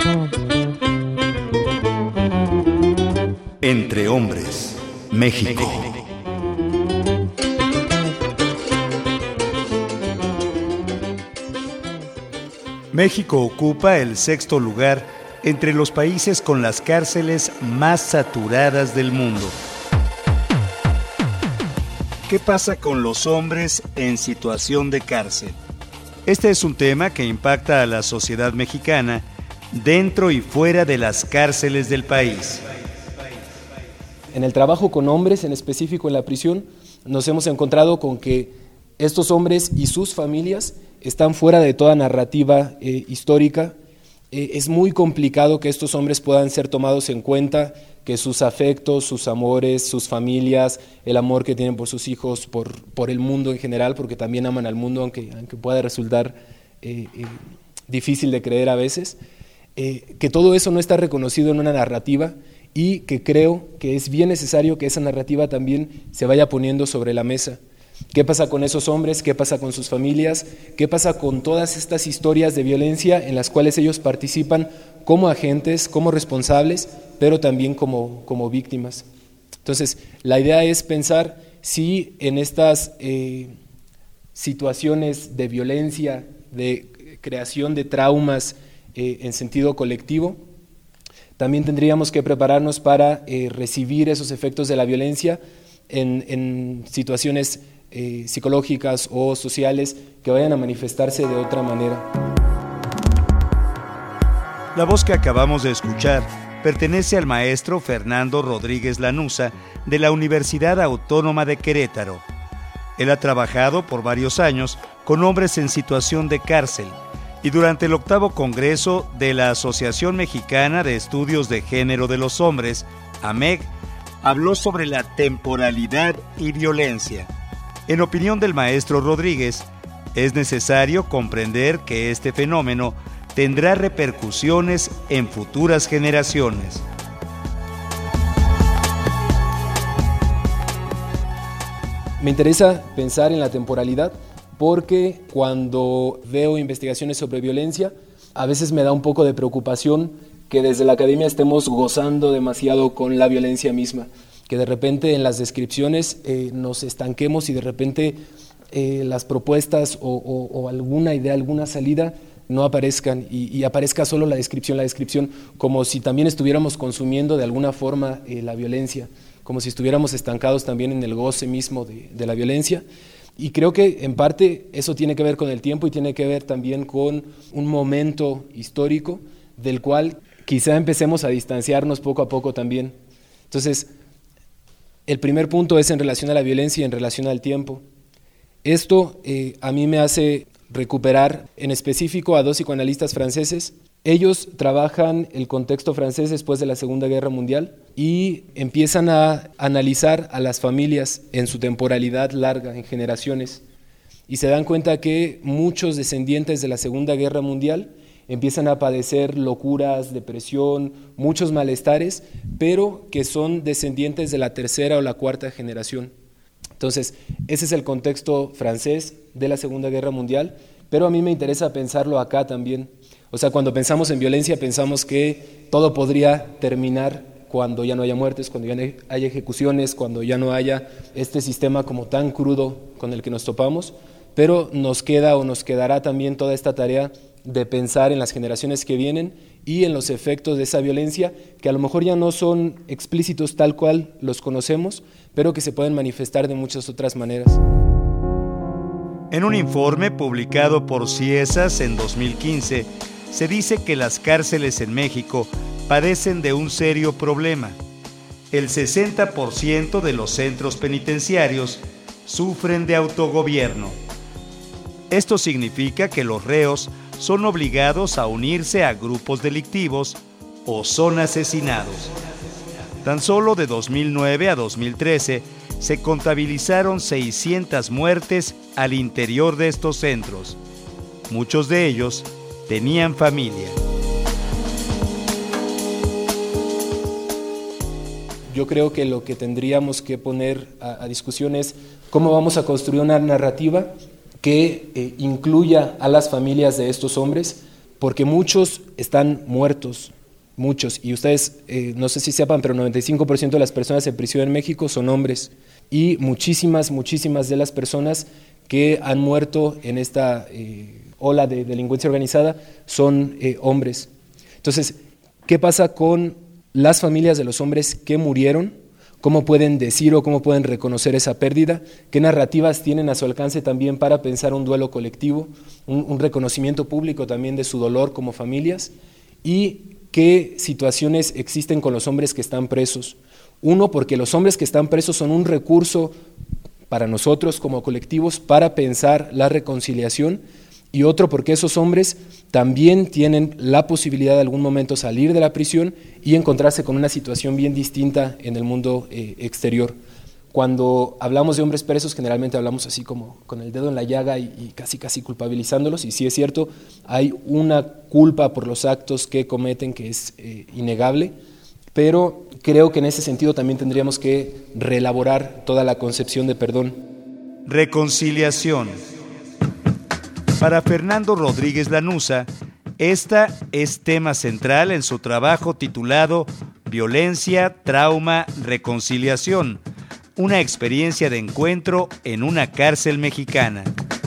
Entre Hombres, México. México ocupa el sexto lugar entre los países con las cárceles más saturadas del mundo. ¿Qué pasa con los hombres en situación de cárcel? Este es un tema que impacta a la sociedad mexicana dentro y fuera de las cárceles del país. En el trabajo con hombres, en específico en la prisión, nos hemos encontrado con que estos hombres y sus familias están fuera de toda narrativa histórica. Es muy complicado que estos hombres puedan ser tomados en cuenta, que sus afectos, sus amores, sus familias, el amor que tienen por sus hijos, por el mundo en general, porque también aman al mundo, aunque pueda resultar difícil de creer a veces, que todo eso no está reconocido en una narrativa y que creo que es bien necesario que esa narrativa también se vaya poniendo sobre la mesa. ¿Qué pasa con esos hombres? ¿Qué pasa con sus familias? ¿Qué pasa con todas estas historias de violencia en las cuales ellos participan como agentes, como responsables, pero también como víctimas? Entonces, la idea es pensar si en estas situaciones de violencia, de creación de traumas en sentido colectivo, también tendríamos que prepararnos para recibir esos efectos de la violencia en situaciones psicológicas o sociales que vayan a manifestarse de otra manera. La voz que acabamos de escuchar pertenece al maestro Fernando Rodríguez Lanuza de la Universidad Autónoma de Querétaro. Él ha trabajado por varios años con hombres en situación de cárcel y durante el 8º Congreso de la Asociación Mexicana de Estudios de Género de los Hombres, AMEG, habló sobre la temporalidad y violencia. En opinión del maestro Rodríguez, es necesario comprender que este fenómeno tendrá repercusiones en futuras generaciones. Me interesa pensar en la temporalidad porque cuando veo investigaciones sobre violencia, a veces me da un poco de preocupación que desde la academia estemos gozando demasiado con la violencia misma, que de repente en las descripciones nos estanquemos y de repente las propuestas o alguna idea, alguna salida no aparezcan y aparezca solo la descripción, como si también estuviéramos consumiendo de alguna forma la violencia, como si estuviéramos estancados también en el goce mismo de la violencia. Y creo que en parte eso tiene que ver con el tiempo y tiene que ver también con un momento histórico del cual quizá empecemos a distanciarnos poco a poco también. Entonces, el primer punto es en relación a la violencia y en relación al tiempo. Esto a mí me hace recuperar en específico a 2 psicoanalistas franceses. Ellos trabajan el contexto francés después de la Segunda Guerra Mundial y empiezan a analizar a las familias en su temporalidad larga, en generaciones, y se dan cuenta que muchos descendientes de la Segunda Guerra Mundial empiezan a padecer locuras, depresión, muchos malestares, pero que son descendientes de la 3ª o la 4ª generación. Entonces, ese es el contexto francés de la Segunda Guerra Mundial, pero a mí me interesa pensarlo acá también. O sea, cuando pensamos en violencia, pensamos que todo podría terminar cuando ya no haya muertes, cuando ya no haya ejecuciones, cuando ya no haya este sistema como tan crudo con el que nos topamos, pero nos queda o nos quedará también toda esta tarea de pensar en las generaciones que vienen y en los efectos de esa violencia, que a lo mejor ya no son explícitos tal cual los conocemos, pero que se pueden manifestar de muchas otras maneras. En un informe publicado por CIESAS en 2015, se dice que las cárceles en México padecen de un serio problema. El 60% de los centros penitenciarios sufren de autogobierno. Esto significa que los reos son obligados a unirse a grupos delictivos o son asesinados. Tan solo de 2009 a 2013 se contabilizaron 600 muertes al interior de estos centros. Muchos de ellos tenían familia. Yo creo que lo que tendríamos que poner a discusión es cómo vamos a construir una narrativa que incluya a las familias de estos hombres, porque muchos están muertos, muchos, y ustedes no sé si sepan, pero 95% de las personas en prisión en México son hombres, y muchísimas de las personas que han muerto en esta ola de delincuencia organizada son hombres. Entonces, ¿qué pasa con las familias de los hombres que murieron? ¿Cómo pueden decir o cómo pueden reconocer esa pérdida? ¿Qué narrativas tienen a su alcance también para pensar un duelo colectivo, un reconocimiento público también de su dolor como familias? ¿Y qué situaciones existen con los hombres que están presos? Uno, porque los hombres que están presos son un recurso para nosotros como colectivos para pensar la reconciliación, y otro porque esos hombres también tienen la posibilidad de algún momento salir de la prisión y encontrarse con una situación bien distinta en el mundo exterior. Cuando hablamos de hombres presos, generalmente hablamos así como con el dedo en la llaga y casi culpabilizándolos, y sí es cierto, hay una culpa por los actos que cometen que es innegable, pero creo que en ese sentido también tendríamos que reelaborar toda la concepción de perdón. Reconciliación. Para Fernando Rodríguez Lanuza, esta es tema central en su trabajo titulado Violencia, Trauma, Reconciliación, una experiencia de encuentro en una cárcel mexicana.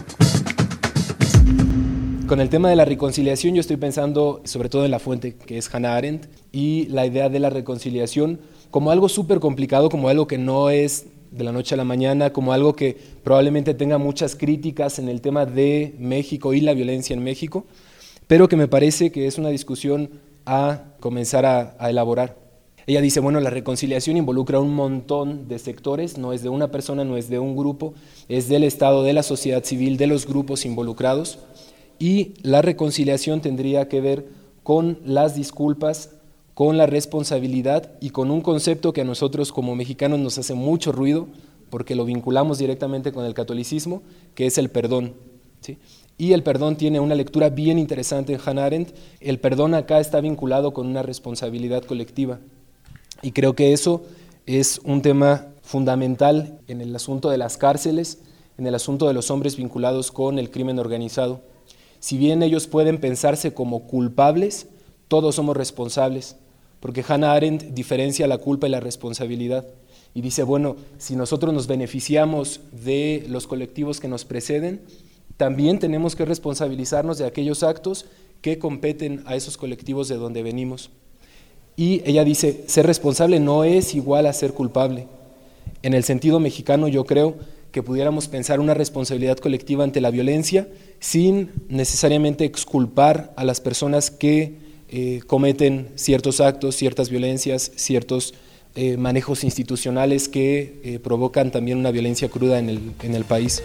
Con el tema de la reconciliación yo estoy pensando sobre todo en la fuente que es Hannah Arendt, y la idea de la reconciliación como algo súper complicado, como algo que no es de la noche a la mañana, como algo que probablemente tenga muchas críticas en el tema de México y la violencia en México, pero que me parece que es una discusión a comenzar a elaborar. Ella dice, bueno, la reconciliación involucra un montón de sectores, no es de una persona, no es de un grupo, es del Estado, de la sociedad civil, de los grupos involucrados, y la reconciliación tendría que ver con las disculpas, con la responsabilidad y con un concepto que a nosotros como mexicanos nos hace mucho ruido porque lo vinculamos directamente con el catolicismo, que es el perdón, ¿sí? Y el perdón tiene una lectura bien interesante en Hannah Arendt. El perdón acá está vinculado con una responsabilidad colectiva, y creo que eso es un tema fundamental en el asunto de las cárceles, en el asunto de los hombres vinculados con el crimen organizado. Si bien ellos pueden pensarse como culpables, todos somos responsables, porque Hannah Arendt diferencia la culpa y la responsabilidad y dice, bueno, si nosotros nos beneficiamos de los colectivos que nos preceden, también tenemos que responsabilizarnos de aquellos actos que competen a esos colectivos de donde venimos. Y ella dice, ser responsable no es igual a ser culpable. En el sentido mexicano yo creo que pudiéramos pensar una responsabilidad colectiva ante la violencia sin necesariamente exculpar a las personas que cometen ciertos actos, ciertas violencias, ciertos manejos institucionales que provocan también una violencia cruda en el país.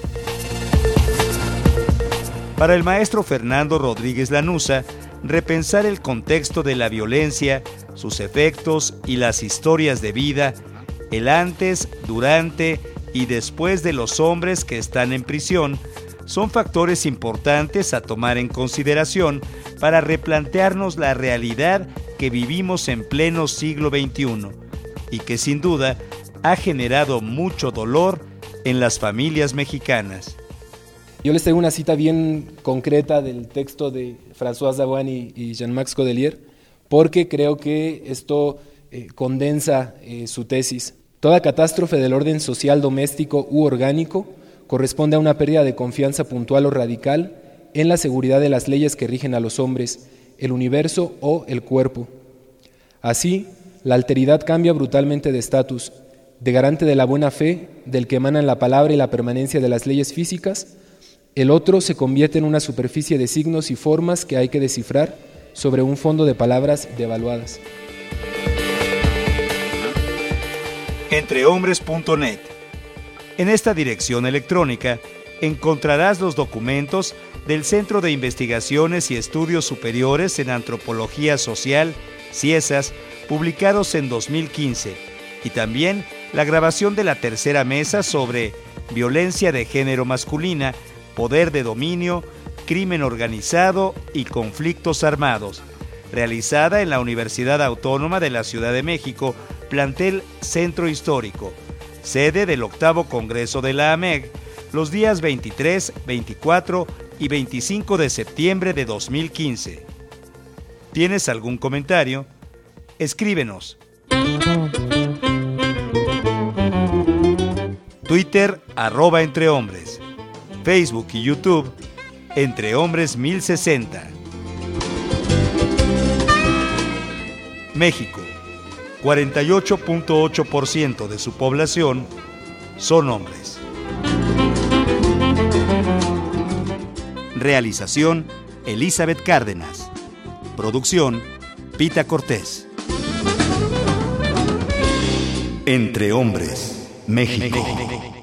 Para el maestro Fernando Rodríguez Lanuza, repensar el contexto de la violencia, sus efectos y las historias de vida, el antes, durante y después de los hombres que están en prisión, son factores importantes a tomar en consideración para replantearnos la realidad que vivimos en pleno siglo XXI y que sin duda ha generado mucho dolor en las familias mexicanas. Yo les traigo una cita bien concreta del texto de François Dabuan y Jean-Max Codelier, porque creo que esto condensa su tesis. Toda catástrofe del orden social doméstico u orgánico corresponde a una pérdida de confianza puntual o radical en la seguridad de las leyes que rigen a los hombres, el universo o el cuerpo. Así, la alteridad cambia brutalmente de estatus, de garante de la buena fe, del que emanan la palabra y la permanencia de las leyes físicas. El otro se convierte en una superficie de signos y formas que hay que descifrar sobre un fondo de palabras devaluadas. Entrehombres.net. En esta dirección electrónica encontrarás los documentos del Centro de Investigaciones y Estudios Superiores en Antropología Social, CIESAS, publicados en 2015, y también la grabación de la tercera mesa sobre violencia de género masculina, poder de dominio, crimen organizado y conflictos armados, realizada en la Universidad Autónoma de la Ciudad de México, plantel Centro Histórico, sede del 8º Congreso de la AMEG, los días 23, 24 y 25 de septiembre de 2015. ¿Tienes algún comentario? Escríbenos. Twitter, @entrehombres. Facebook y YouTube, Entre Hombres 1060. México, 48.8% de su población son hombres. Realización, Elizabeth Cárdenas. Producción, Pita Cortés. Entre Hombres, México.